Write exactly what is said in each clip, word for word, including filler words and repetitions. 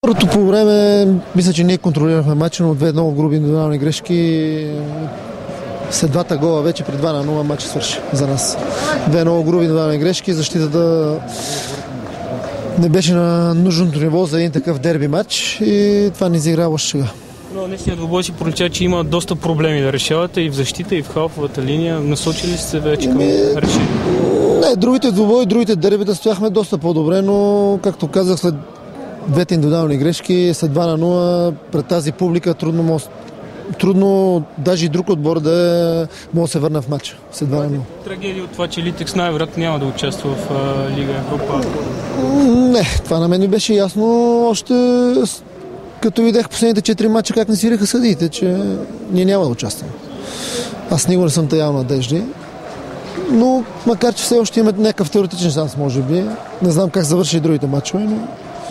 Първото по време, мисля, че ние контролирахме матча, но две много груби индивидуални грешки. След двата гола вече при два на нула матчът свърши за нас. Две много груби индивидуални грешки, защитата не беше на нужното ниво за един такъв дерби матч и това не изигра лоша шега. Но днесният двубой си пролича, че има доста проблеми да решавате и в защита, и в халфовата линия. Насочили сте се вече към решение? Не, другите двубои, другите дербита стояхме доста по-добре, но както казах, след двете индивидуални грешки, след два на нула пред тази публика трудно може, трудно даже и друг отбор да може да се върне в матча след два на нула. Трагедия от това, че Литекс най-вероятно няма да участва в а, Лига Европа? Не, това на мен ми беше ясно още като видях последните четири мача как не свириха съдиите, че ние няма да участваме. Аз никога не съм таял надежди, но макар че все още имат някакъв теоретичен шанс, може би. Не знам как завърши и другите мачове, но...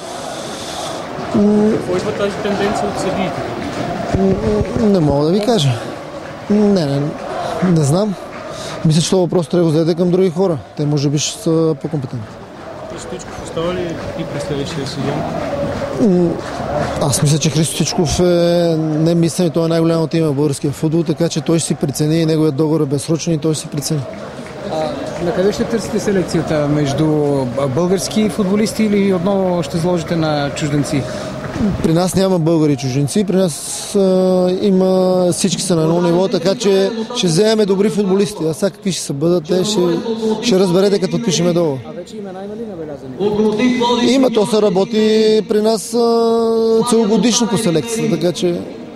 Какво идва тази тенденция от съдиите? Не мога да ви кажа. Не, не, не знам. Мисля, че това въпрос трябва да го зададе към други хора. Те може би ще са по-компетентни. Христо Стоичков остава ли и през следващия сезон? Аз мисля, че Христо Стоичков е не мисля, той е най-голямото име в българския футбол, така че той ще си прецени и неговият договор е безсрочен и той ще си прецени. А, на къде ще търсите селекцията? Между български футболисти или отново ще сложите на чужденци? При нас няма българи и чужденци, при нас а, има всички са на едно ниво, така че ще вземем добри футболисти. А сега какви ще се бъдат, те ще, ще разберете като подпишеме долу. А вече имена има ли набелязани? Има, то се работи при нас а, целогодишно по селекцията, така че